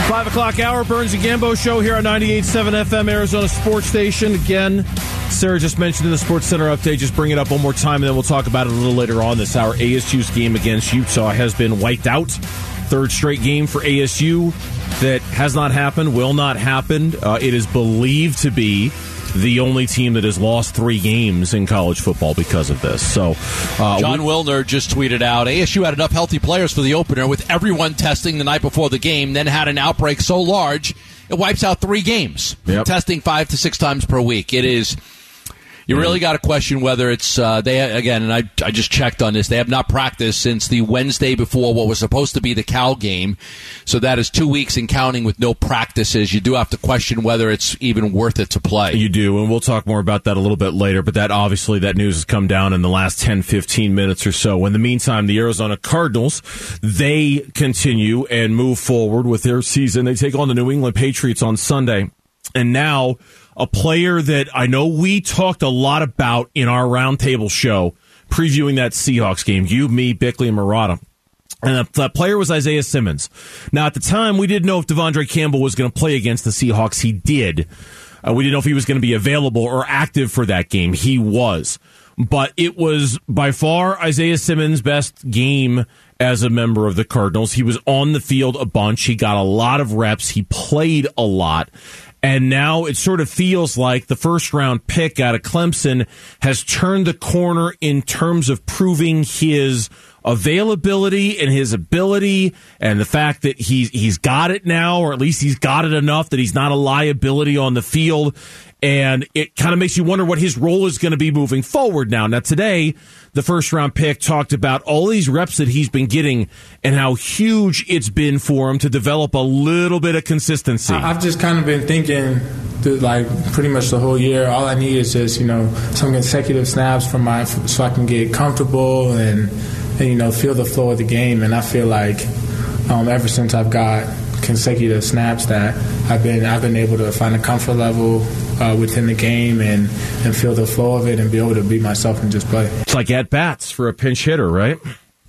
5 o'clock hour, Burns and Gambo show here on 98.7 FM, Arizona Sports Station. Again, Sarah just mentioned in the Sports Center update, just bring it up one more time, and then we'll talk about it a little later on this hour. ASU's game against Utah has been wiped out. Third straight game for ASU that has not happened, will not happen. It is believed to be the only team that has lost 3 games in college football because of this. So, John Wilner just tweeted out, ASU had enough healthy players for the opener with everyone testing the night before the game, then had an outbreak so large it wipes out 3 games. Yep. Testing 5 to 6 times per week. It is. You really got to question whether it's they again, and I just checked on this. They have not practiced since the Wednesday before what was supposed to be the Cal game, so that is 2 weeks and counting with no practices. You do have to question whether it's even worth it to play. You do, and we'll talk more about that a little bit later. But that obviously that news has come down in the last 10, 15 minutes or so. In the meantime, the Arizona Cardinals, they continue and move forward with their season. They take on the New England Patriots on Sunday, and now a player that I know we talked a lot about in our roundtable show previewing that Seahawks game. You, me, Bickley, and Murata. And that player was Isaiah Simmons. Now, at the time, we didn't know if Devondre Campbell was going to play against the Seahawks. He did. We didn't know if he was going to be available or active for that game. He was. But it was by far Isaiah Simmons' best game as a member of the Cardinals. He was on the field a bunch. He got a lot of reps. He played a lot. And now it sort of feels like the first-round pick out of Clemson has turned the corner in terms of proving his availability and his ability and the fact that he's got it now, or at least he's got it enough that he's not a liability on the field. And it kind of makes you wonder what his role is going to be moving forward now. Now, today, the first-round pick talked about all these reps that he's been getting and how huge it's been for him to develop a little bit of consistency. I've just kind of been thinking, like, pretty much the whole year, all I need is just, some consecutive snaps so I can get comfortable and feel the flow of the game. And I feel like ever since I've got consecutive snaps that I've been able to find a comfort level within the game and feel the flow of it and be able to be myself and just play. It's like at-bats for a pinch hitter, right?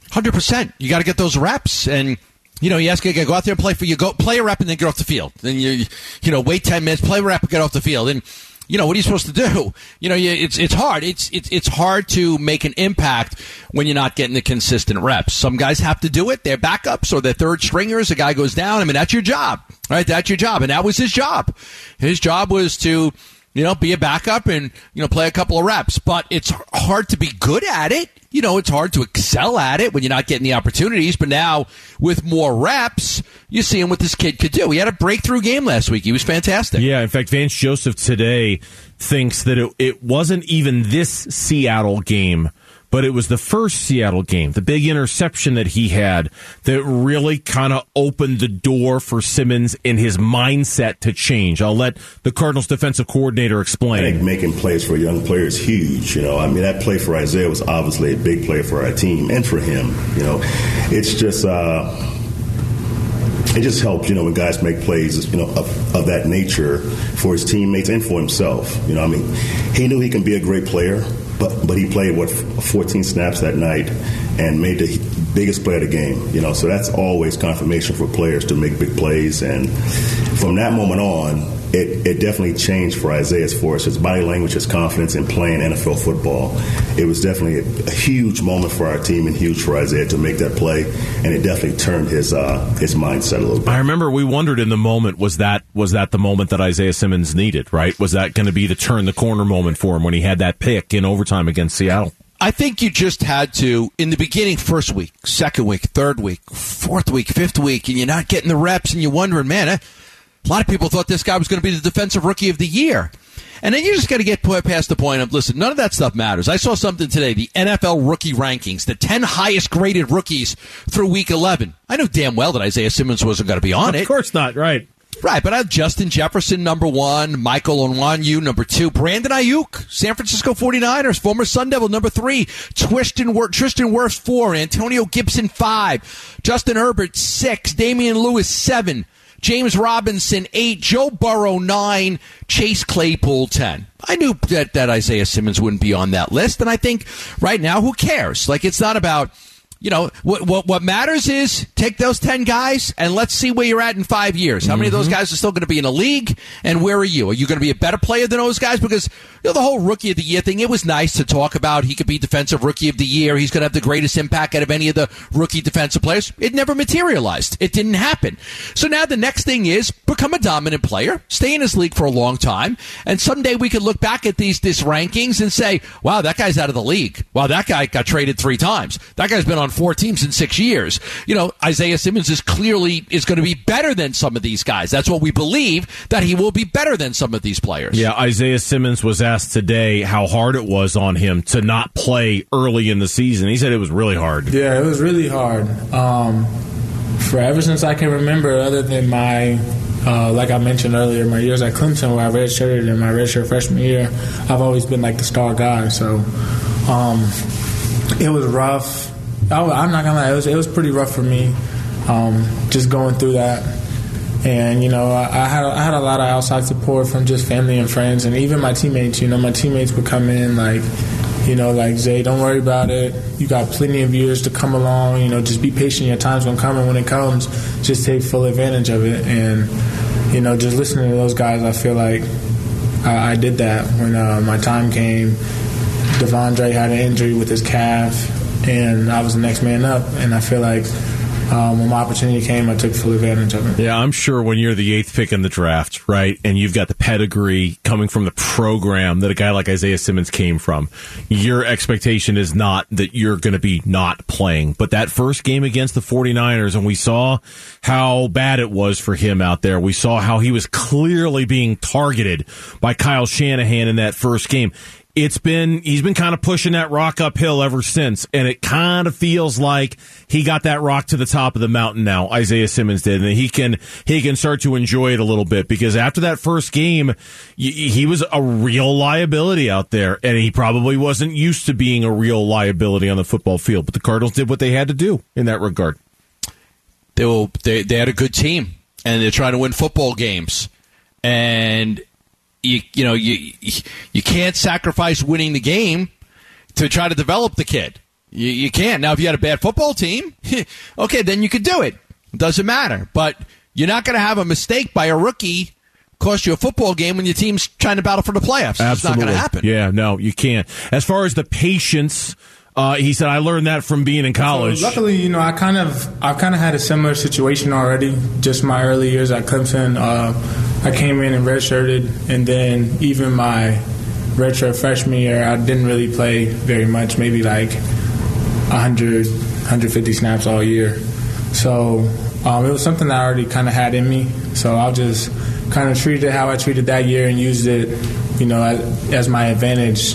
100%. You got to get those reps, and you ask a guy, go out there and play a rep and then get off the field. Then you wait 10 minutes, play a rep and get off the field. And what are you supposed to do? It's hard. It's hard to make an impact when you're not getting the consistent reps. Some guys have to do it. They're backups or they're third stringers. A guy goes down. I mean, that's your job, right? That's your job. And that was his job. His job was to, be a backup and, play a couple of reps. But it's hard to be good at it. It's hard to excel at it when you're not getting the opportunities. But now, with more reps, you're seeing what this kid could do. He had a breakthrough game last week. He was fantastic. Yeah, in fact, Vance Joseph today thinks that it wasn't even this Seattle game, but it was the first Seattle game, the big interception that he had that really kind of opened the door for Simmons and his mindset to change. I'll let the Cardinals defensive coordinator explain. I think making plays for a young player is huge. That play for Isaiah was obviously a big play for our team and for him. It's just it just helps, when guys make plays, of that nature for his teammates and for himself. He knew he can be a great player, but he played 14 snaps that night and made the biggest play of the game. So that's always confirmation for players to make big plays. And from that moment on, it definitely changed for Isaiah as far as his body language, his confidence in playing NFL football. It was definitely a huge moment for our team and huge for Isaiah to make that play, and it definitely turned his mindset a little bit. I remember we wondered in the moment, was that the moment that Isaiah Simmons needed, right? Was that going to be the turn the corner moment for him when he had that pick in overtime against Seattle? I think you just had to, in the beginning, first week, second week, third week, fourth week, fifth week, and you're not getting the reps, and you're wondering, man, a lot of people thought this guy was going to be the defensive rookie of the year. And then you just got to get past the point of, listen, none of that stuff matters. I saw something today, the NFL rookie rankings, the 10 highest graded rookies through week 11. I know damn well that Isaiah Simmons wasn't going to be on it. Of course not, right. Right, but I have Justin Jefferson, number 1, Michael Onwenu, number 2, Brandon Ayuk, San Francisco 49ers, former Sun Devil, number 3, Tristan Wirfs, 4, Antonio Gibson, 5, Justin Herbert, 6, Damian Lewis, 7, James Robinson, 8, Joe Burrow, 9, Chase Claypool, 10. I knew that Isaiah Simmons wouldn't be on that list, and I think right now, who cares? Like, it's not about You know, what matters is take those 10 guys and let's see where you're at in 5 years. How many of those guys are still going to be in the league, and where are you? Are you going to be a better player than those guys? Because the whole Rookie of the Year thing, it was nice to talk about. He could be Defensive Rookie of the Year. He's going to have the greatest impact out of any of the rookie defensive players. It never materialized. It didn't happen. So now the next thing is become a dominant player, stay in this league for a long time, and someday we could look back at these rankings and say, wow, that guy's out of the league. Wow, that guy got traded 3 times. That guy's been on 4 teams in 6 years. You know, Isaiah Simmons is going to be better than some of these guys. That's what we believe, that he will be better than some of these players. Yeah, Isaiah Simmons was asked today how hard it was on him to not play early in the season. He said it was really hard. Yeah, it was really hard. For ever since I can remember, other than my, like I mentioned earlier, my years at Clemson where I redshirted in my redshirt freshman year, I've always been like the star guy. So it was rough. I'm not gonna lie, it was pretty rough for me, just going through that. And you know, I had a lot of outside support from just family and friends, and even my teammates. You know, my teammates would come in like, you know, like, Zay, don't worry about it. You got plenty of years to come along. You know, just be patient. Your time's gonna come, and when it comes, just take full advantage of it. And you know, just listening to those guys, I feel like I did that when my time came. Devondre had an injury with his calf, and I was the next man up. And I feel like when my opportunity came, I took full advantage of it. Yeah, I'm sure when you're the 8th pick in the draft, right, and you've got the pedigree coming from the program that a guy like Isaiah Simmons came from, your expectation is not that you're going to be not playing. But that first game against the 49ers, and we saw how bad it was for him out there. We saw how he was clearly being targeted by Kyle Shanahan in that first game. He's been kind of pushing that rock uphill ever since, and it kind of feels like he got that rock to the top of the mountain now, Isaiah Simmons did, and he can start to enjoy it a little bit, because after that first game, he was a real liability out there, and he probably wasn't used to being a real liability on the football field, but the Cardinals did what they had to do in that regard. They had a good team, and they're trying to win football games, and you can't sacrifice winning the game to try to develop the kid. You can't. Now, if you had a bad football team, okay, then you could do it. It doesn't matter. But you're not going to have a mistake by a rookie cost you a football game when your team's trying to battle for the playoffs. Absolutely. It's not going to happen. Yeah, no, you can't. As far as the patience, he said, I learned that from being in college. So luckily, you know, I've kind of had a similar situation already. Just my early years at Clemson, I came in and redshirted, and then even my redshirt freshman year, I didn't really play very much, maybe like 100, 150 snaps all year. So it was something that I already kind of had in me. So I'll just kind of treat it how I treated that year and used it, you know, as my advantage,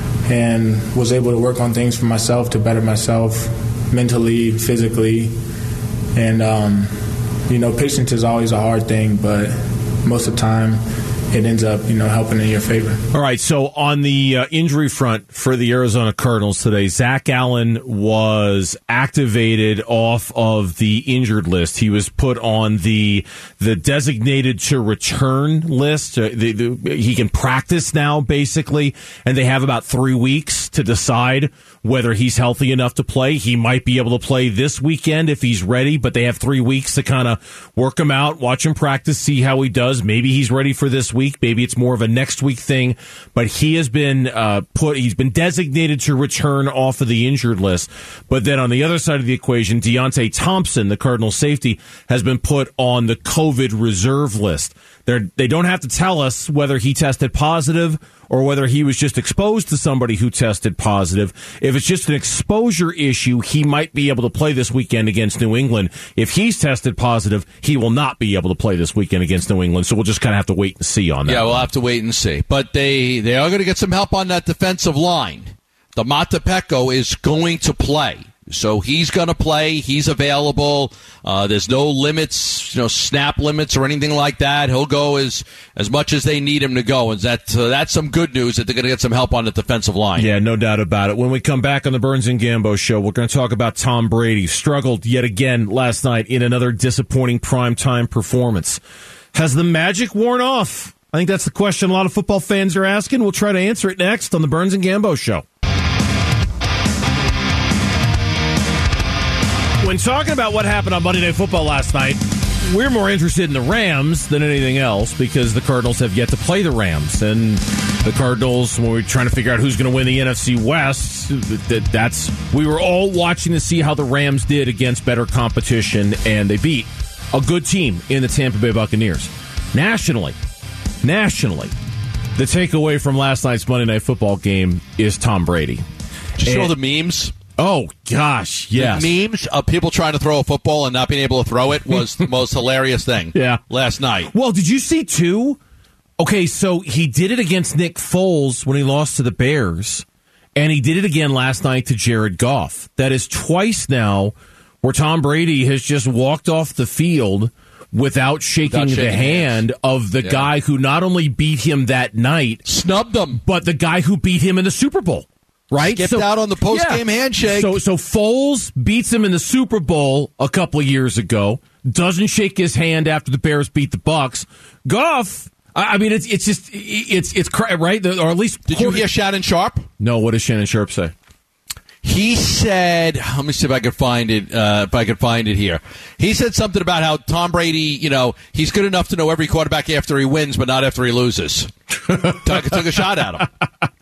and was able to work on things for myself to better myself mentally, physically. And, you know, patience is always a hard thing, but most of the time it ends up, you know, helping in your favor. All right, so on the injury front for the Arizona Cardinals today, Zach Allen was activated off of the injured list. He was put on the designated to return list. He can practice now, basically, and they have about 3 weeks to decide whether he's healthy enough to play. He might be able to play this weekend if he's ready, but they have 3 weeks to kind of work him out, watch him practice, see how he does. Maybe he's ready for this week. Maybe it's more of a next week thing, but he has been he's been designated to return off of the injured list. But then on the other side of the equation, Deontay Thompson, the Cardinals safety, has been put on the COVID reserve list. They don't have to tell us whether he tested positive or whether he was just exposed to somebody who tested positive. If it's just an exposure issue, he might be able to play this weekend against New England. If he's tested positive, he will not be able to play this weekend against New England. So we'll just kind of have to wait and see on that. Yeah, we'll have to wait and see. But they are going to get some help on that defensive line. The Matapeko is going to play. So he's going to play. He's available. There's no limits, snap limits or anything like that. He'll go as much as they need him to go. And that's some good news that they're going to get some help on the defensive line. Yeah, no doubt about it. When we come back on the Burns and Gambo show, we're going to talk about Tom Brady. Struggled yet again last night in another disappointing primetime performance. Has the magic worn off? I think that's the question a lot of football fans are asking. We'll try to answer it next on the Burns and Gambo show. When talking about what happened on Monday Night Football last night, we're more interested in the Rams than anything else because the Cardinals have yet to play the Rams. And the Cardinals, when we're trying to figure out who's going to win the NFC West, we were all watching to see how the Rams did against better competition, and they beat a good team in the Tampa Bay Buccaneers. Nationally, the takeaway from last night's Monday Night Football game is Tom Brady. Did you see all the memes? Oh, gosh, yes. The memes of people trying to throw a football and not being able to throw it was the most hilarious thing last night. Well, did you see, too? Okay, so he did it against Nick Foles when he lost to the Bears, and he did it again last night to Jared Goff. That is twice now where Tom Brady has just walked off the field without shaking the hand of the guy who not only beat him that night, snubbed him, but the guy who beat him in the Super Bowl. Right? Skipped out on the post-game handshake. So Foles beats him in the Super Bowl a couple of years ago, doesn't shake his hand after the Bears beat the Bucs. Goff, I mean, it's right? Or at least... Did you hear Shannon Sharp? No, what does Shannon Sharp say? He said, let me see if I can find it, here. He said something about how Tom Brady, he's good enough to know every quarterback after he wins, but not after he loses. Took a shot at him.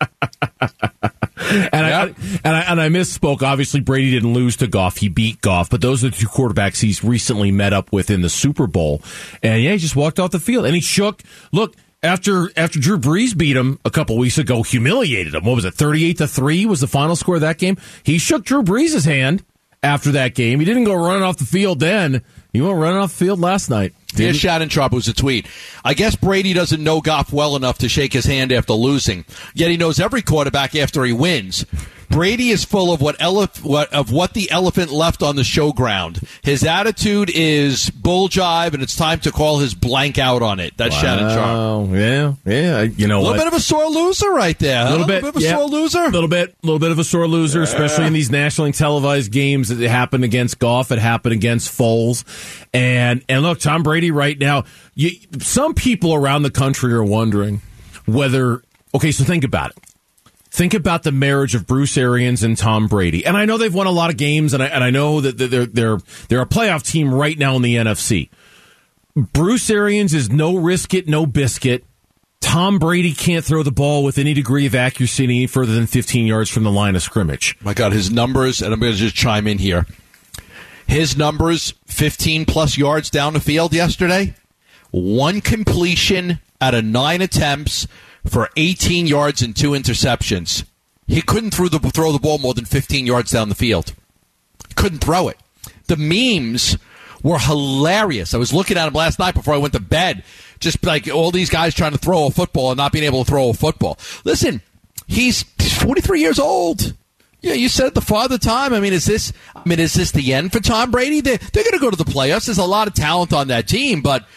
I misspoke. Obviously, Brady didn't lose to Goff. He beat Goff. But those are the two quarterbacks he's recently met up with in the Super Bowl. And, he just walked off the field. And he shook. Look, after Drew Brees beat him a couple weeks ago, humiliated him. What was it, 38-3 was the final score of that game? He shook Drew Brees' hand after that game. He didn't go running off the field then. He went running off the field last night. Here's Shannon Sharp, who's a tweet. I guess Brady doesn't know Goff well enough to shake his hand after losing, yet he knows every quarterback after he wins. Brady is full of what the elephant left on the showground. His attitude is bull jive, and it's time to call his blank out on it. That's Shannon Sharp. Yeah. You know, a little bit of a sore loser right there. A little bit of a sore loser. A little bit of a sore loser, especially in these nationally televised games. It happened against Goff. It happened against Foles. And look, Tom Brady right now. Some people around the country are wondering whether. Okay, so think about it. Think about the marriage of Bruce Arians and Tom Brady. And I know they've won a lot of games, and I know that they're a playoff team right now in the NFC. Bruce Arians is no risk it, no biscuit. Tom Brady can't throw the ball with any degree of accuracy any further than 15 yards from the line of scrimmage. My God, his numbers, and I'm going to just chime in here. His numbers, 15-plus yards down the field yesterday. 1 completion out of 9 attempts for 18 yards and 2 interceptions. He couldn't throw the ball more than 15 yards down the field. Couldn't throw it. The memes were hilarious. I was looking at them last night before I went to bed. Just like all these guys trying to throw a football and not being able to throw a football. Listen, he's 43 years old. Yeah, you said it the father time. Is this the end for Tom Brady? They're going to go to the playoffs. There's a lot of talent on that team, but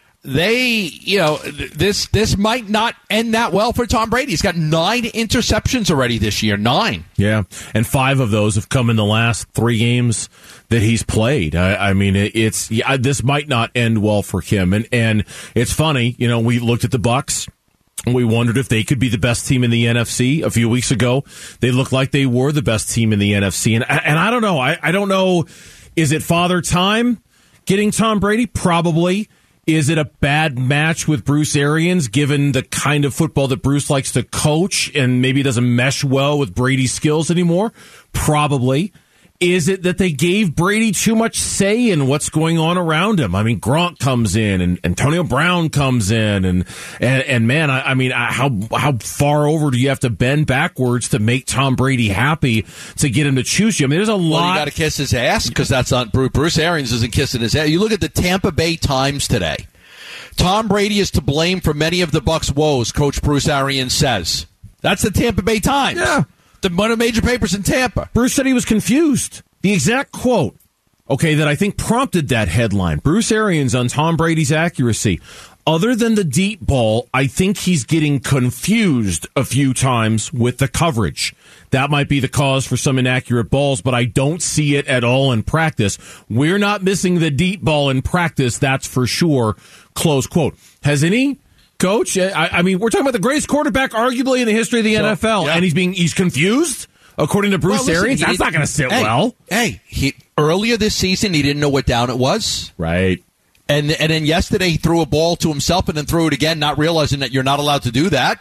this might not end that well for Tom Brady. He's got 9 interceptions already this year. 9. Yeah, and 5 of those have come in the last 3 games that he's played. This might not end well for him. And it's funny, we looked at the Bucs. We wondered if they could be the best team in the NFC. A few weeks ago, they looked like they were the best team in the NFC. And I don't know. I don't know. Is it father time getting Tom Brady? Probably. Is it a bad match with Bruce Arians, given the kind of football that Bruce likes to coach and maybe doesn't mesh well with Brady's skills anymore? Probably. Is it that they gave Brady too much say in what's going on around him? Gronk comes in and Antonio Brown comes in and man, how far over do you have to bend backwards to make Tom Brady happy to get him to choose you? There's a lot. Well, you got to kiss his ass because that's not Bruce Arians isn't kissing his ass. You look at the Tampa Bay Times today. Tom Brady is to blame for many of the Bucs' woes, Coach Bruce Arians says. That's the Tampa Bay Times. Yeah. One of the major papers in Tampa. Bruce said he was confused. The exact quote, that I think prompted that headline. Bruce Arians on Tom Brady's accuracy. Other than the deep ball, I think he's getting confused a few times with the coverage. That might be the cause for some inaccurate balls, but I don't see it at all in practice. We're not missing the deep ball in practice, that's for sure. Close quote. Has any coach, we're talking about the greatest quarterback arguably in the history of the NFL, and he's confused According to Bruce Arians, that's not going to sit well. Hey, earlier this season, he didn't know what down it was. Right. And then yesterday, he threw a ball to himself and then threw it again, not realizing that you're not allowed to do that.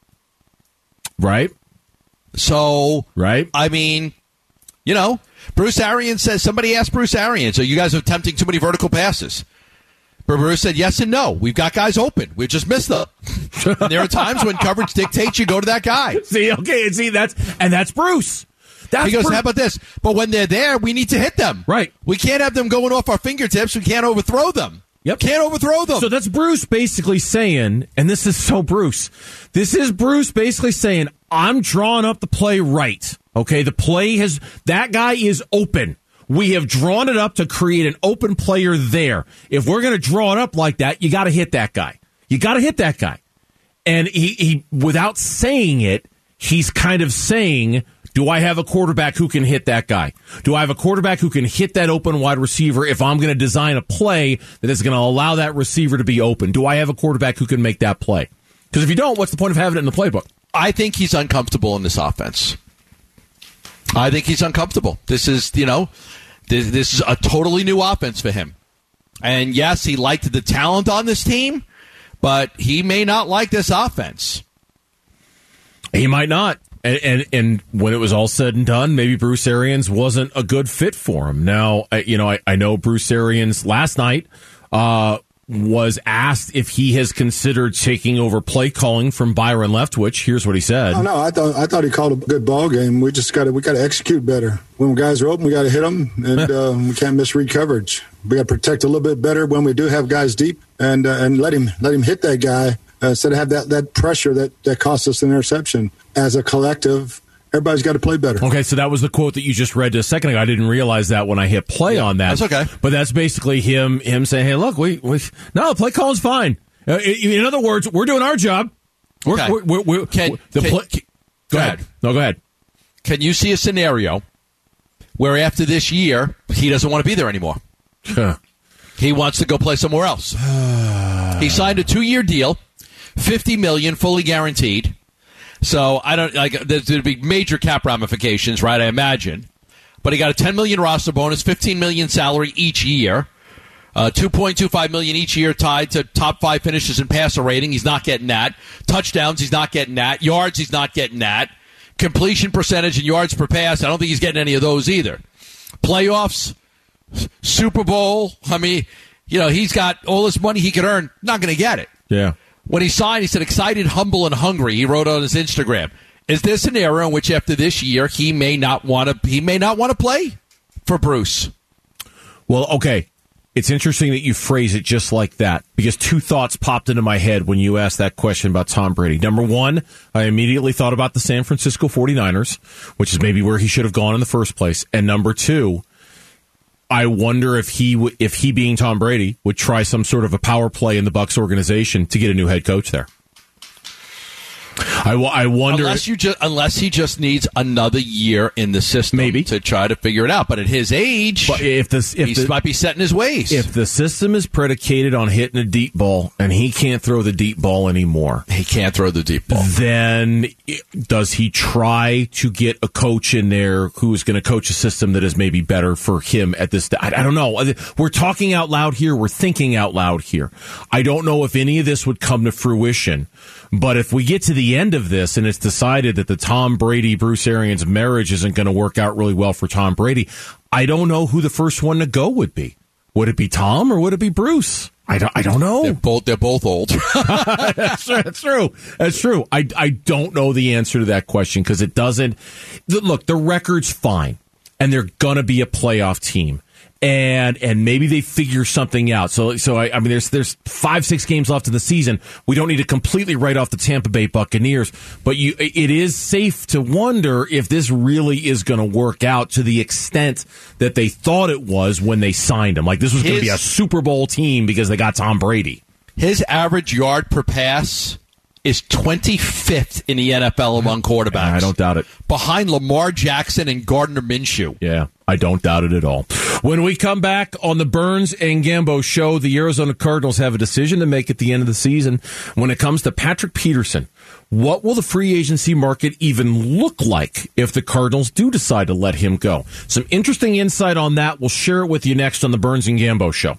Right. So, right. I mean, Bruce Arians says, somebody asked Bruce Arians, are you guys attempting too many vertical passes? But Bruce said yes and no. We've got guys open. We just missed them. And there are times when coverage dictates you go to that guy. That's Bruce. He goes, how about this? But when they're there, we need to hit them. Right. We can't have them going off our fingertips. We can't overthrow them. Yep. Can't overthrow them. So that's Bruce basically saying, and this is so Bruce, this is Bruce basically saying, I'm drawing up the play right. Okay, that guy is open. We have drawn it up to create an open player there. If we're going to draw it up like that, you got to hit that guy. You got to hit that guy. And he, without saying it, he's kind of saying, do I have a quarterback who can hit that guy? Do I have a quarterback who can hit that open wide receiver if I'm going to design a play that is going to allow that receiver to be open? Do I have a quarterback who can make that play? Because if you don't, what's the point of having it in the playbook? I think he's uncomfortable in this offense. I think he's uncomfortable. This is, this is a totally new offense for him. And yes, he liked the talent on this team, but he may not like this offense. He might not. And when it was all said and done, maybe Bruce Arians wasn't a good fit for him. Now, I know Bruce Arians last night was asked if he has considered taking over play calling from Byron Leftwich. Here's what he said. Oh, no, I thought he called a good ball game. We got to execute better. When guys are open, we got to hit them, and we can't misread coverage. We got to protect a little bit better when we do have guys deep, and let him hit that guy instead of have that pressure that cost us an interception. As a collective, everybody's got to play better. Okay, so that was the quote that you just read a second ago. I didn't realize that when I hit play on that. That's okay. But that's basically him saying, hey, look, no, play calling's fine. In other words, we're doing our job. Go ahead. No, go ahead. Can you see a scenario where after this year, he doesn't want to be there anymore? He wants to go play somewhere else. He signed a 2-year deal, $50 million, fully guaranteed. So I don't there'd be major cap ramifications, right? I imagine, but he got a $10 million roster bonus, $15 million salary each year, $2.25 million each year tied to top 5 finishes in passer rating. He's not getting that. Touchdowns, he's not getting that. Yards, he's not getting that. Completion percentage and yards per pass, I don't think he's getting any of those either. Playoffs, Super Bowl. I mean, he's got all this money he could earn. Not going to get it. Yeah. When he signed, he said, excited, humble, and hungry. He wrote on his Instagram. Is this an era in which after this year he may not want to play for Bruce? Well, okay. It's interesting that you phrase it just like that, because 2 thoughts popped into my head when you asked that question about Tom Brady. Number one, I immediately thought about the San Francisco 49ers, which is maybe where he should have gone in the first place. And number two, I wonder if he being Tom Brady would try some sort of a power play in the Bucs organization to get a new head coach there. I wonder unless he just needs another year in the system, maybe, to try to figure it out. But at his age, he might be set in his ways. If the system is predicated on hitting a deep ball and he can't throw the deep ball anymore, then does he try to get a coach in there who's going to coach a system that is maybe better for him at this? I don't know. We're talking out loud here. We're thinking out loud here. I don't know if any of this would come to fruition. But if we get to the end of this and it's decided that the Tom Brady-Bruce Arians marriage isn't going to work out really well for Tom Brady, I don't know who the first one to go would be. Would it be Tom or would it be Bruce? I don't know. They're both old. That's true. I don't know the answer to that question because it doesn't. Look, the record's fine, and they're going to be a playoff team. And maybe they figure something out. So I mean, there's 5-6 games left in the season. We don't need to completely write off the Tampa Bay Buccaneers, but it is safe to wonder if this really is going to work out to the extent that they thought it was when they signed him. Like this was going to be a Super Bowl team because they got Tom Brady. His average yard per pass is 25th in the NFL among quarterbacks. I don't doubt it. Behind Lamar Jackson and Gardner Minshew. Yeah, I don't doubt it at all. When we come back on the Burns and Gambo show, the Arizona Cardinals have a decision to make at the end of the season when it comes to Patrick Peterson. What will the free agency market even look like if the Cardinals do decide to let him go? Some interesting insight on that. We'll share it with you next on the Burns and Gambo show.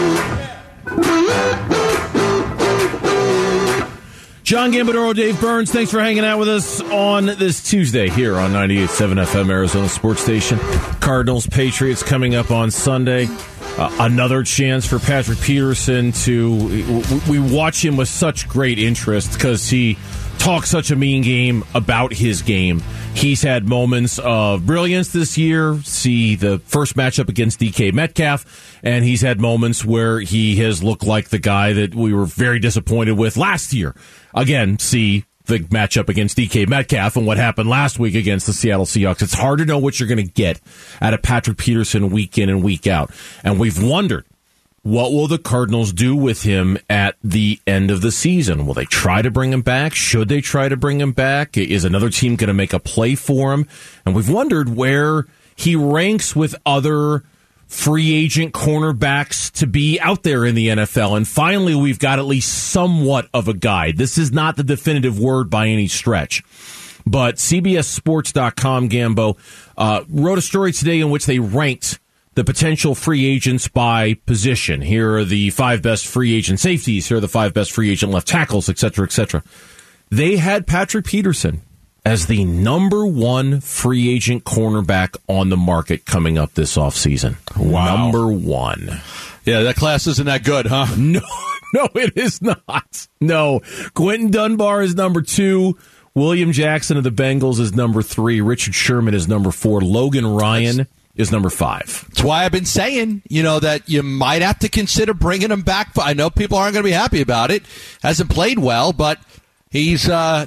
John Gambadoro, Dave Burns, thanks for hanging out with us on this Tuesday here on 98.7 FM Arizona Sports Station. Cardinals, Patriots coming up on Sunday. Another chance for Patrick Peterson to... We watch him with such great interest because he talks such a mean game about his game. He's had moments of brilliance this year. See the first matchup against DK Metcalf, and he's had moments where he has looked like the guy that we were very disappointed with last year. Again, see the matchup against DK Metcalf and what happened last week against the Seattle Seahawks. It's hard to know what you're going to get out of Patrick Peterson week in and week out. And we've wondered, what will the Cardinals do with him at the end of the season? Will they try to bring him back? Should they try to bring him back? Is another team going to make a play for him? And we've wondered where he ranks with other free agent cornerbacks to be out there in the NFL. And finally, we've got at least somewhat of a guide. This is not the definitive word by any stretch. But CBSSports.com, Gambo, wrote a story today in which they ranked the potential free agents by position. Here are the 5 best free agent safeties. Here are the 5 best free agent left tackles, et cetera, et cetera. They had Patrick Peterson as the number 1 free agent cornerback on the market coming up this offseason. Wow. Number 1. Yeah, that class isn't that good, huh? No, it is not. No. Quentin Dunbar is number 2. William Jackson of the Bengals is number 3. Richard Sherman is number 4. Logan Ryan is number 5. That's why I've been saying, that you might have to consider bringing him back. I know people aren't going to be happy about it. Hasn't played well, but he's,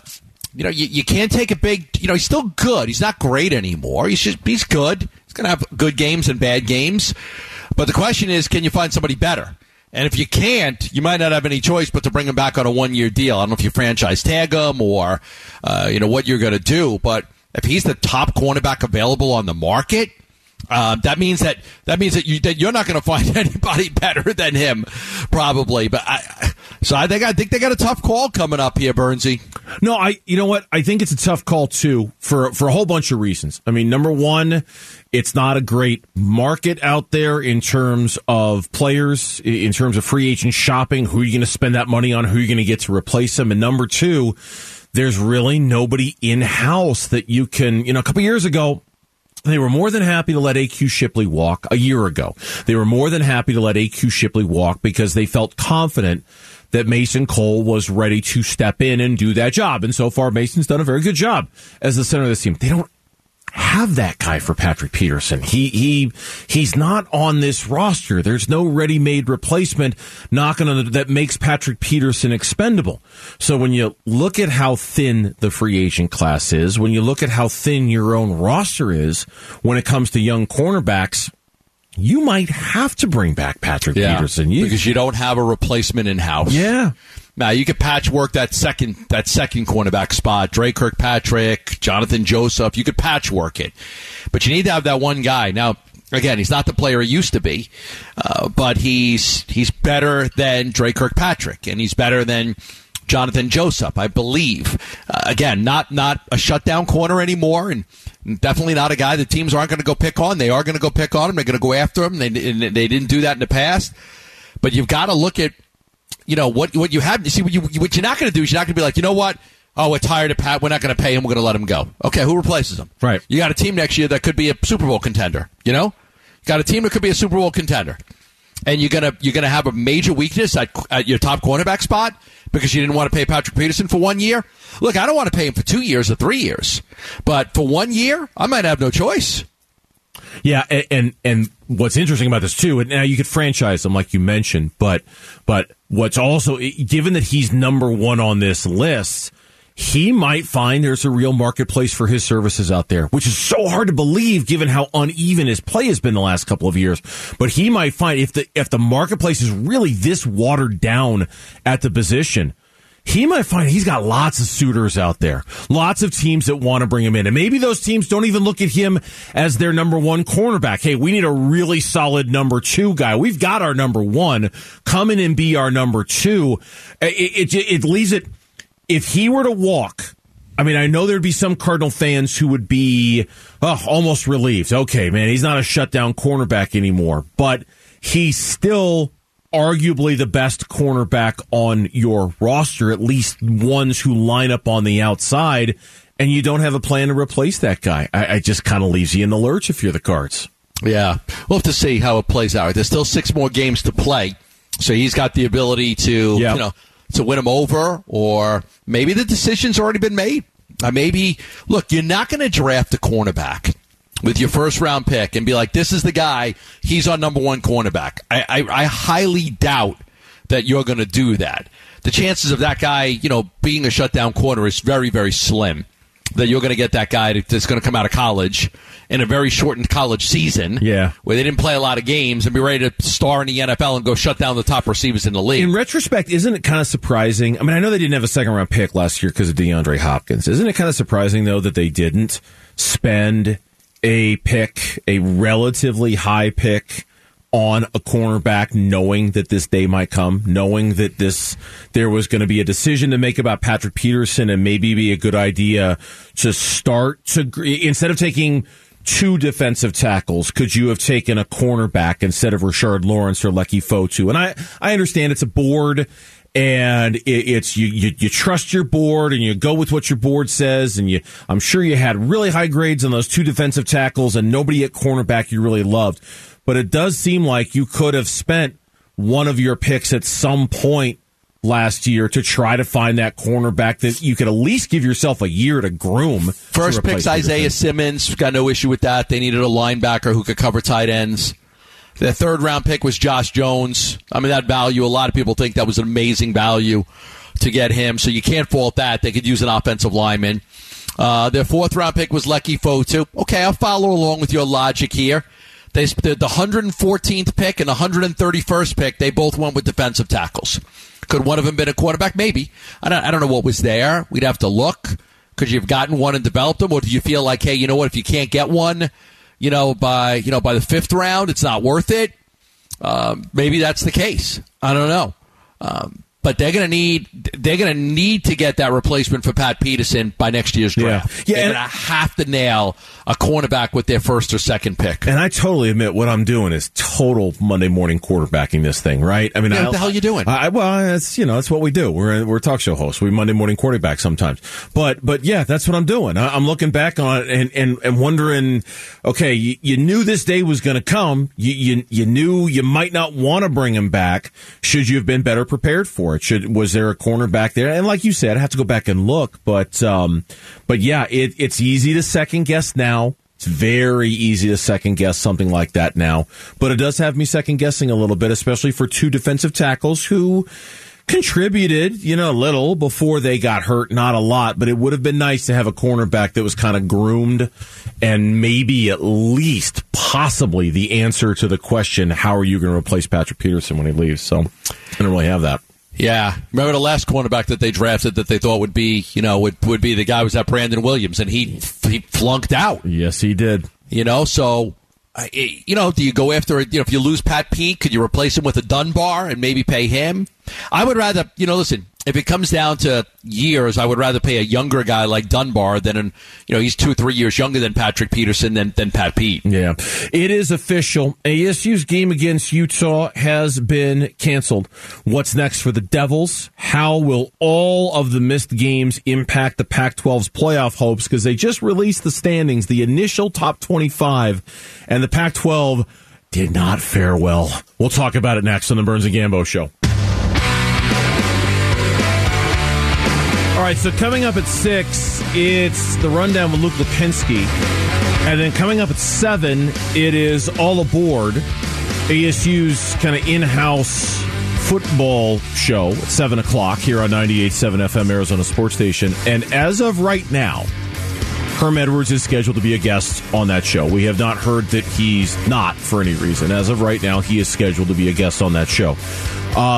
you can't take a big, he's still good. He's not great anymore. He's good. He's going to have good games and bad games. But the question is, can you find somebody better? And if you can't, you might not have any choice but to bring him back on a 1-year deal. I don't know if you franchise tag him or, what you're going to do. But if he's the top cornerback available on the market, that means that you're not going to find anybody better than him, probably. But I think they got a tough call coming up here, Burnsy. No, you know what? I think it's a tough call too for a whole bunch of reasons. I mean, number 1, it's not a great market out there in terms of players, in terms of free agent shopping. Who are you going to spend that money on? Who are you going to get to replace them? And number 2, there's really nobody in house that you can. A couple years ago, they were more than happy to let A.Q. Shipley walk. A year ago, they were more than happy to let A.Q. Shipley walk because they felt confident that Mason Cole was ready to step in and do that job. And so far, Mason's done a very good job as the center of this team. They don't have that guy for Patrick Peterson. He's not on this roster. There's no ready-made replacement knocking on that makes Patrick Peterson expendable. So when you look at how thin the free agent class is, when you look at how thin your own roster is when it comes to young cornerbacks, you might have to bring back Patrick Peterson because you don't have a replacement in house. Yeah. Now you could patchwork that second cornerback spot. Dre Kirkpatrick, Jonathan Joseph. You could patchwork it, but you need to have that one guy. Now, again, he's not the player he used to be, but he's better than Dre Kirkpatrick, and he's better than Jonathan Joseph, I believe. Again, not a shutdown corner anymore, and definitely not a guy that teams aren't going to go pick on. They are going to go pick on him. They're going to go after him. They didn't do that in the past, but you've got to look at what you have. You see, what you're not going to do is you're not going to be like, you know what? Oh, we're tired of Pat. We're not going to pay him. We're going to let him go. Okay, who replaces him? Right. You got a team next year that could be a Super Bowl contender. You got a team that could be a Super Bowl contender, and you're gonna have a major weakness at your top cornerback spot because you didn't want to pay Patrick Peterson for 1 year. Look, I don't want to pay him for 2 years or 3 years, but for 1 year, I might have no choice. Yeah, and what's interesting about this too, and now you could franchise him like you mentioned, but what's also, given that he's number 1 on this list, he might find there's a real marketplace for his services out there, which is so hard to believe given how uneven his play has been the last couple of years. But he might find if the marketplace is really this watered down at the position, he might find he's got lots of suitors out there, lots of teams that want to bring him in. And maybe those teams don't even look at him as their number one cornerback. Hey, we need a really solid number two guy. We've got our number one. Come in and be our number two. It leaves it, if he were to walk, I mean, I know there'd be some Cardinal fans who would be almost relieved. Okay, man, he's not a shutdown cornerback anymore, but he's still arguably the best cornerback on your roster, at least ones who line up on the outside, and you don't have a plan to replace that guy. I just kind of leaves you in the lurch if you're the Cards. Yeah, we'll have to see how it plays out. There's still 6 more games to play, so he's got the ability to, to win him over, or maybe the decision's already been made. Look, you're not going to draft a cornerback with your first-round pick and be like, this is the guy, he's our number one cornerback. I highly doubt that you're going to do that. The chances of that guy, being a shutdown corner is very, very slim, that you're going to get that guy that's going to come out of college in a very shortened college season where they didn't play a lot of games and be ready to star in the NFL and go shut down the top receivers in the league. In retrospect, isn't it kind of surprising? I mean, I know they didn't have a second-round pick last year because of DeAndre Hopkins. Isn't it kind of surprising, though, that they didn't spend a relatively high pick on a cornerback, knowing that this day might come, knowing that there was going to be a decision to make about Patrick Peterson, and maybe be a good idea to start to, instead of taking 2 defensive tackles, could you have taken a cornerback instead of Rashard Lawrence or Leki Fotu? And I understand it's a board, and it's you trust your board and you go with what your board says, and I'm sure you had really high grades on those 2 defensive tackles and nobody at cornerback you really loved. But it does seem like you could have spent one of your picks at some point last year to try to find that cornerback that you could at least give yourself a year to groom. First pick's Isaiah Simmons. Got no issue with that. They needed a linebacker who could cover tight ends. The 3rd-round pick was Josh Jones. I mean, that value, a lot of people think that was an amazing value to get him, so you can't fault that. They could use an offensive lineman. Their 4th-round pick was Leki Fotu. Okay, I'll follow along with your logic here. The 114th pick and the 131st pick, they both went with defensive tackles. Could one of them been a quarterback? Maybe. I don't know what was there. We'd have to look. Could you have gotten one and developed them, or do you feel like, hey, you know what, if you can't get one, by the 5th round, it's not worth it? Maybe that's the case. I don't know. But they're going to need to get that replacement for Pat Peterson by next year's draft. Yeah, they're going to have to nail a cornerback with their 1st or 2nd pick. And I totally admit what I'm doing is total Monday morning quarterbacking this thing, right? I mean, what the hell are you doing? It's what we do. We're talk show hosts. We Monday morning quarterback sometimes. But yeah, that's what I'm doing. I'm looking back on it and wondering, okay, you knew this day was going to come. You knew you might not want to bring him back. Should you have been better prepared for it? Was there a cornerback there? And like you said, I have to go back and look. But yeah, it's easy to second guess now. It's very easy to second guess something like that now. But it does have me second guessing a little bit, especially for 2 defensive tackles who contributed, a little before they got hurt. Not a lot, but it would have been nice to have a cornerback that was kind of groomed and maybe at least possibly the answer to the question, how are you going to replace Patrick Peterson when he leaves? So I don't really have that. Yeah, remember the last cornerback that they drafted that they thought would be, would be the guy was at Brandon Williams, and he flunked out. Yes, he did. So, do you go after, if you lose Pat Pete, could you replace him with a Dunbar and maybe pay him? I would rather, listen, if it comes down to years, I would rather pay a younger guy like Dunbar than, he's 2 or 3 years younger than Patrick Peterson than Pat Pete. Yeah, it is official. ASU's game against Utah has been canceled. What's next for the Devils? How will all of the missed games impact the Pac-12's playoff hopes? Because they just released the standings, the initial top 25, and the Pac-12 did not fare well. We'll talk about it next on the Burns and Gambo Show. All right, so coming up at 6, it's the rundown with Luke Lipinski. And then coming up at 7, it is All Aboard, ASU's kind of in-house football show at 7 o'clock here on 98.7 FM Arizona Sports Station. And as of right now, Herm Edwards is scheduled to be a guest on that show. We have not heard that he's not for any reason. As of right now, he is scheduled to be a guest on that show.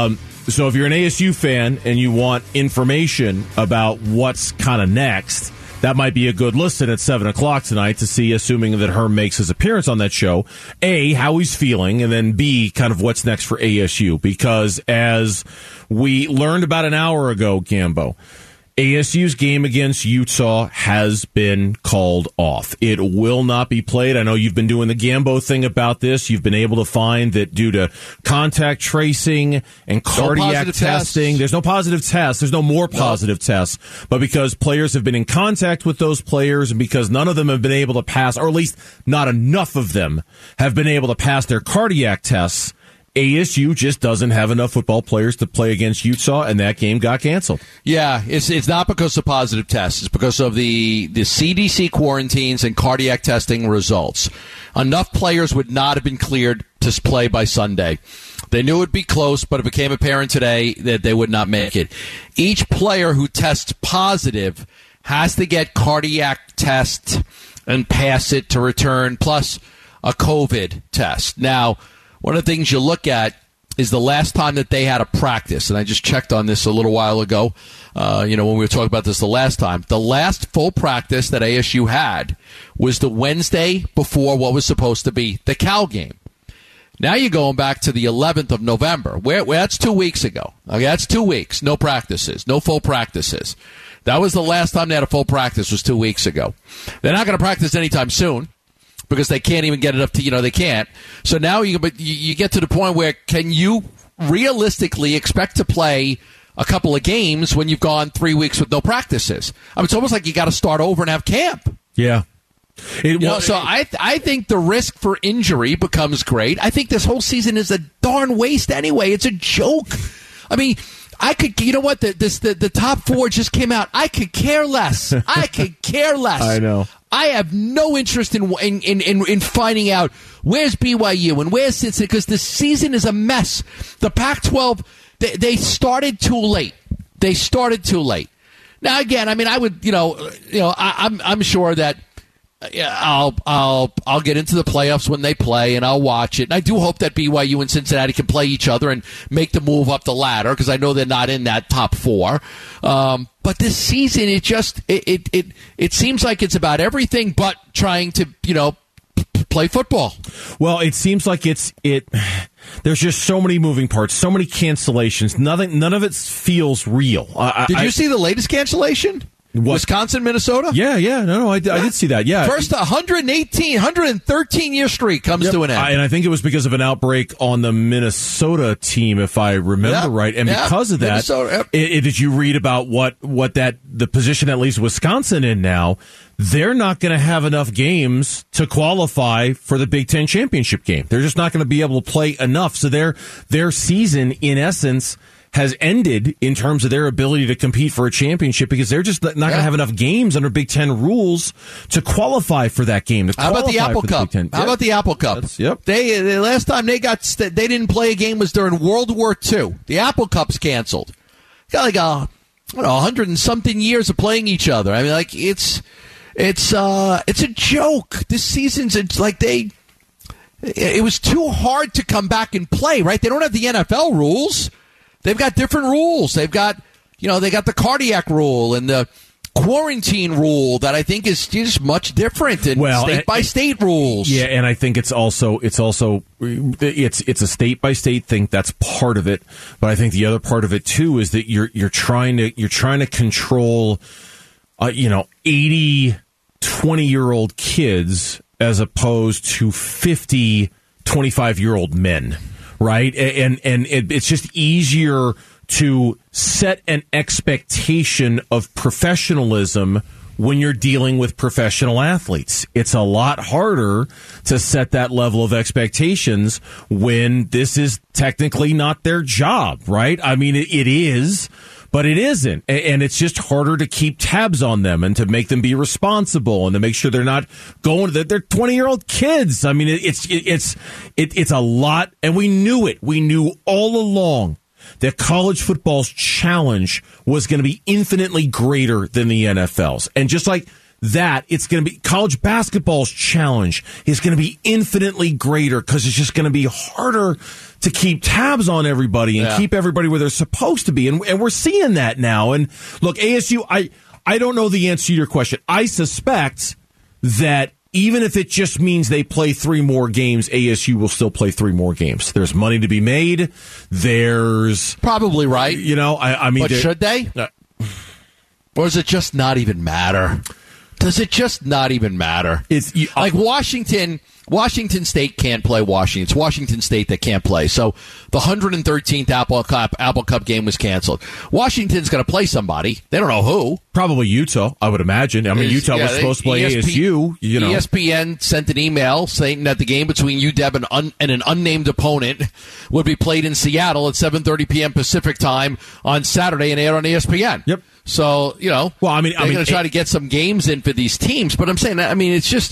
So if you're an ASU fan and you want information about what's kind of next, that might be a good listen at 7 o'clock tonight to see, assuming that Herm makes his appearance on that show, A, how he's feeling, and then B, kind of what's next for ASU. Because as we learned about an hour ago, Gambo, ASU's game against Utah has been called off. It will not be played. I know you've been doing the Gambo thing about this. You've been able to find that due to contact tracing and cardiac testing, there's no positive tests. There's no more positive tests. But because players have been in contact with those players and because none of them have been able to pass, or at least not enough of them have been able to pass their cardiac tests, ASU just doesn't have enough football players to play against Utah, and that game got canceled. Yeah, it's not because of positive tests. It's because of the CDC quarantines and cardiac testing results. Enough players would not have been cleared to play by Sunday. They knew it would be close, but it became apparent today that they would not make it. Each player who tests positive has to get cardiac tests and pass it to return, plus a COVID test. Now, one of the things you look at is the last time that they had a practice, and I just checked on this a little while ago, when we were talking about this the last time. The last full practice that ASU had was the Wednesday before what was supposed to be the Cal game. Now you're going back to the 11th of November. Where that's 2 weeks ago. Okay, that's 2 weeks. No practices. No full practices. That was the last time they had a full practice was 2 weeks ago. They're not going to practice anytime soon, because they can't even get it up to, they can't. So now you get to the point where can you realistically expect to play a couple of games when you've gone 3 weeks with no practices? I mean, it's almost like you got to start over and have camp. Yeah. So I think the risk for injury becomes great. I think this whole season is a darn waste anyway. It's a joke. I mean, the top four just came out. I could care less. I could care less. I know. I have no interest in finding out where's BYU and where's Cincinnati, because the season is a mess. The Pac-12, they started too late. They started too late. Now again, I mean, I would, I'm sure that I'll get into the playoffs when they play and I'll watch it. And I do hope that BYU and Cincinnati can play each other and make the move up the ladder, because I know they're not in that top four. But this season, it seems like it's about everything but trying to, play football. Well, it seems like there's just so many moving parts, so many cancellations. None of it feels real. Did you see the latest cancellation? What? Wisconsin, Minnesota? Yeah. No, I did see that. Yeah. First 113-year streak comes to an end. And I think it was because of an outbreak on the Minnesota team, if I remember right. And because of that, did you read about what the position at least Wisconsin in now? They're not going to have enough games to qualify for the Big Ten championship game. They're just not going to be able to play enough. So their season, in essence, has ended in terms of their ability to compete for a championship, because they're just not going to have enough games under Big Ten rules to qualify for that game. How about the Apple Cup? How about the Apple Cup? Yep. The last time they didn't play a game was during World War II. The Apple Cup's canceled. Got like 100 and something years of playing each other. I mean, like it's a joke. This season's it was too hard to come back and play. Right? They don't have the NFL rules. They've got different rules. They've got, they got the cardiac rule and the quarantine rule that I think is just much different than state by state rules. Yeah, and I think it's a state by state thing. That's part of it, but I think the other part of it too is that you're trying to control, 80 20-year-old kids as opposed to 50 25-year-old men. Right? And it's just easier to set an expectation of professionalism when you're dealing with professional athletes. It's a lot harder to set that level of expectations when this is technically not their job, right? I mean, it is, but it isn't. And it's just harder to keep tabs on them and to make them be responsible and to make sure they're not going to they're 20-year-old kids. I mean, it's a lot. And we knew it. We knew all along that college football's challenge was going to be infinitely greater than the NFL's. And just like that it's going to be college basketball's challenge is going to be infinitely greater because it's just going to be harder to keep tabs on everybody and keep everybody where they're supposed to be. And we're seeing that now. And look, ASU, I don't know the answer to your question. I suspect that even if it just means they play 3 more games, ASU will still play 3 more games. There's money to be made. There's probably right. I mean, but should they? Or does it just not even matter? Does it just not even matter? It's like Washington State can't play Washington. It's Washington State that can't play. So the 113th Apple Cup game was canceled. Washington's going to play somebody. They don't know who. Probably Utah, I would imagine. I mean, Utah was supposed to play ASU. ESPN sent an email saying that the game between UW and an unnamed opponent would be played in Seattle at 7:30 p.m. Pacific time on Saturday and aired on ESPN. Yep. So, they're going to try to get some games in for these teams. But I'm saying, it's just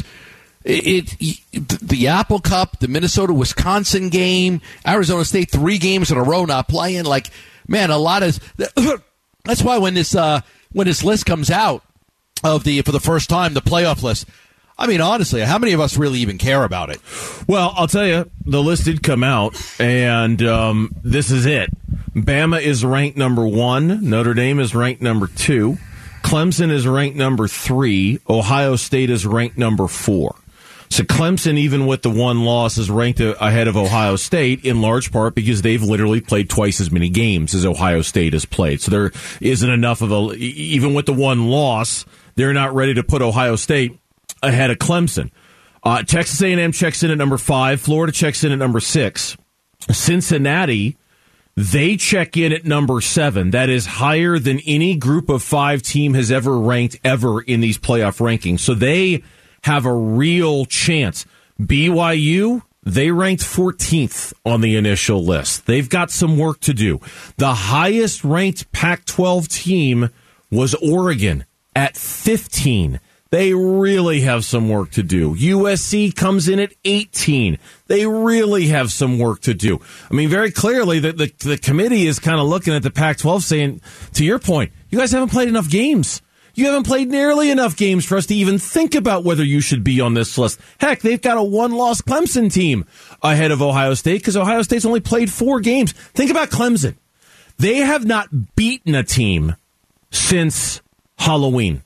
the Apple Cup, the Minnesota-Wisconsin game, Arizona State, 3 games in a row not playing. Like, man, a lot of that's why when this list comes out for the first time, the playoff list. I mean, honestly, how many of us really even care about it? Well, I'll tell you, the list did come out, and this is it. Bama is ranked number 1. Notre Dame is ranked number 2. Clemson is ranked number 3. Ohio State is ranked number 4. So Clemson, even with the 1 loss, is ranked ahead of Ohio State in large part because they've literally played twice as many games as Ohio State has played. So there isn't enough of even with the 1 loss, they're not ready to put Ohio State ahead of Clemson. Texas A&M checks in at number 5. Florida checks in at number 6. Cincinnati, they check in at number 7. That is higher than any group of 5 team has ever ranked ever in these playoff rankings. So they have a real chance. BYU, they ranked 14th on the initial list. They've got some work to do. The highest ranked Pac-12 team was Oregon at 15. They really have some work to do. USC comes in at 18. They really have some work to do. I mean, very clearly, the committee is kind of looking at the Pac-12 saying, to your point, you guys haven't played enough games. You haven't played nearly enough games for us to even think about whether you should be on this list. Heck, they've got a 1-loss Clemson team ahead of Ohio State because Ohio State's only played 4 games. Think about Clemson. They have not beaten a team since Halloween.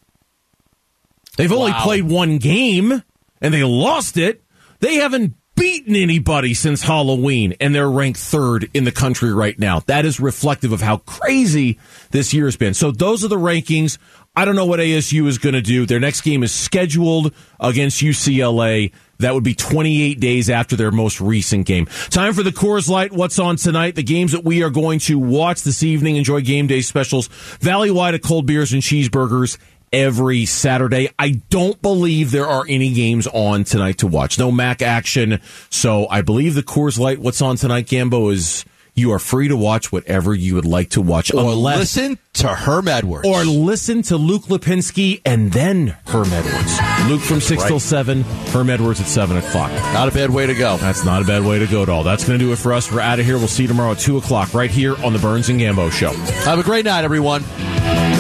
They've only played 1 game, and they lost it. They haven't beaten anybody since Halloween, and they're ranked 3rd in the country right now. That is reflective of how crazy this year has been. So those are the rankings. I don't know what ASU is going to do. Their next game is scheduled against UCLA. That would be 28 days after their most recent game. Time for the Coors Light. What's on tonight? The games that we are going to watch this evening. Enjoy game day specials. Valley-wide at cold beers and cheeseburgers every Saturday. I don't believe there are any games on tonight to watch. No MAC action. So I believe the Coors Light, what's on tonight, Gambo, is you are free to watch whatever you would like to watch. Or listen to Herm Edwards. Or listen to Luke Lipinski and then Herm Edwards. Luke from 6 till 7, Herm Edwards at 7 o'clock. Not a bad way to go. That's not a bad way to go at all. That's going to do it for us. We're out of here. We'll see you tomorrow at 2 o'clock right here on the Burns and Gambo Show. Have a great night, everyone.